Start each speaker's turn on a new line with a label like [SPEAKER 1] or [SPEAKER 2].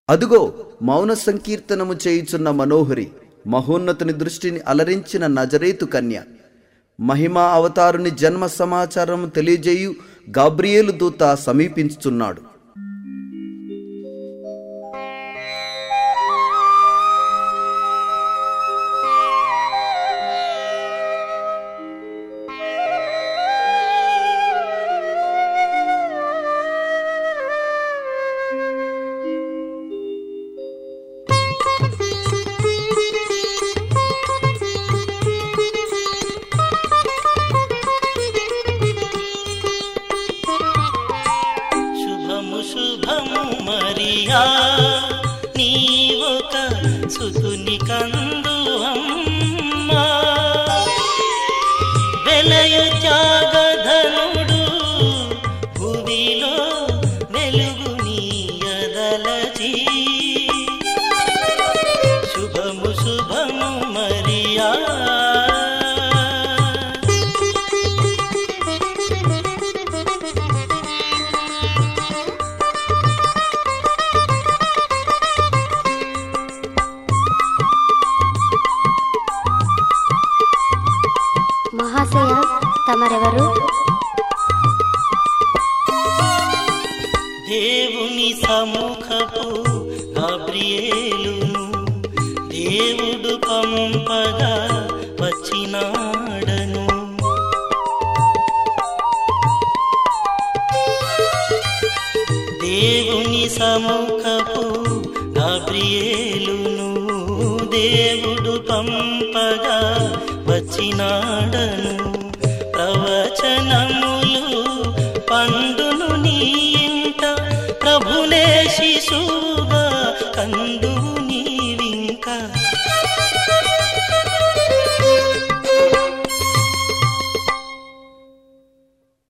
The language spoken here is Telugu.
[SPEAKER 1] అదుగో మౌన సంకీర్తనము చేయుచున్న మనోహరి, మహోన్నతుని దృష్టిని అలరించిన నజరేతు కన్య, మహిమా అవతారుని జన్మ సమాచారము తెలియజేయు గాబ్రియేలు దూత సమీపించుచున్నాడు.
[SPEAKER 2] శుభము మరియా, నీవొక సుతుని కందువమ్మా, వెలయు త్యాగధనుడు భువిలో వెలుగు నీయదలచి. శుభము మరియా.
[SPEAKER 3] మహాశయ, తమరెవరు?
[SPEAKER 2] దేవుని సముఖపు గాబ్రియేలును, దేవుడు పంపగా వచ్చినాడను. దేవుని సముఖపు గాబ్రియేలును, దేవుడు పంపగా వచ్చినాడను. ప్రవచనములు పండును నీ ఇంట, ప్రభునే శిశువుగా కందువు